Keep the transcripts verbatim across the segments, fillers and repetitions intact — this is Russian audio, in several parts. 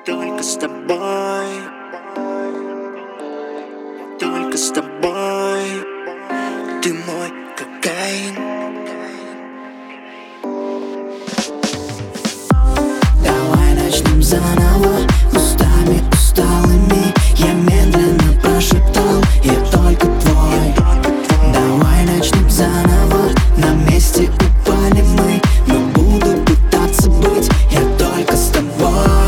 Только с тобой, только с тобой. Ты мой кокаин. Давай начнем заново, устами усталыми. Я медленно прошептал: я только твой. Давай начнем заново, на месте упали мы, но буду пытаться быть я только с тобой.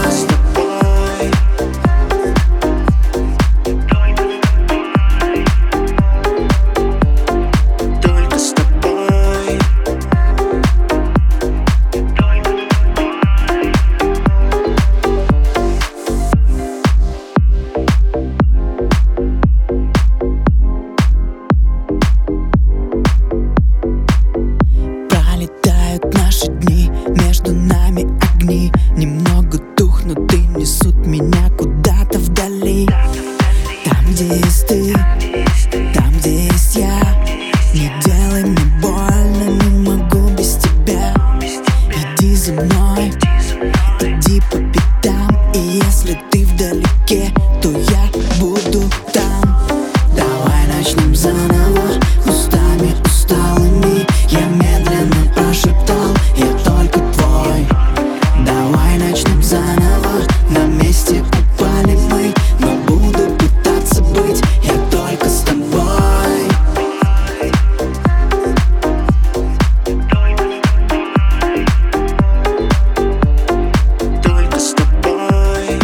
Только с тобой. Пролетают наши дни, между нами огни. Немного тухнут и несут меня куда-то вдали. Там, где есть ты, там, где есть я. Не делай мне больно, не могу без тебя. Иди за мной, иди по пятам. И если ты вдалеке, то я буду там. Давай начнем заново, устами усталыми. Я медленно прошептал: я только твой. Давай начнем заново, на месте упали мы, но буду пытаться быть я только с тобой. Только с тобой.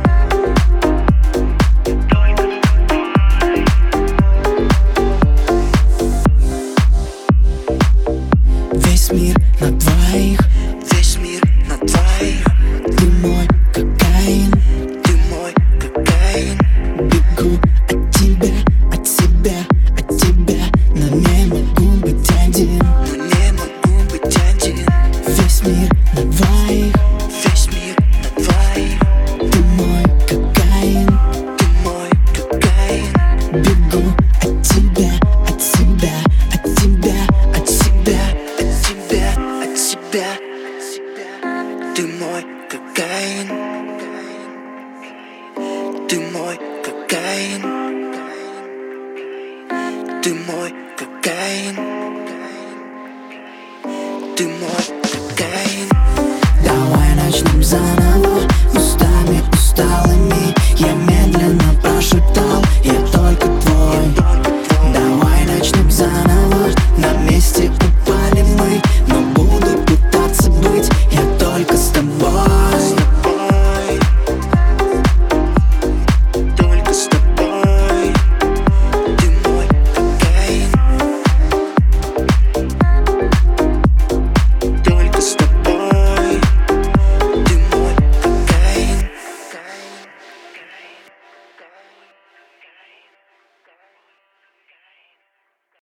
Весь мир на двоих, Весь мир на двоих. ты мой кокаин. Ты мой кокаин. Бегу от тебя, от себя, от тебя, но не могу быть один. Но не могу быть один. Весь мир на двоих, Весь мир на двоих. ты мой кокаин. Ты мой кокаин. Бегу от тебя, от себя, от тебя, от себя. От тебя, от себя. Ты мой кокаин. Ты мой кокаин. Ты мой кокаин. Ты мой кокаин. Давай начнем заново.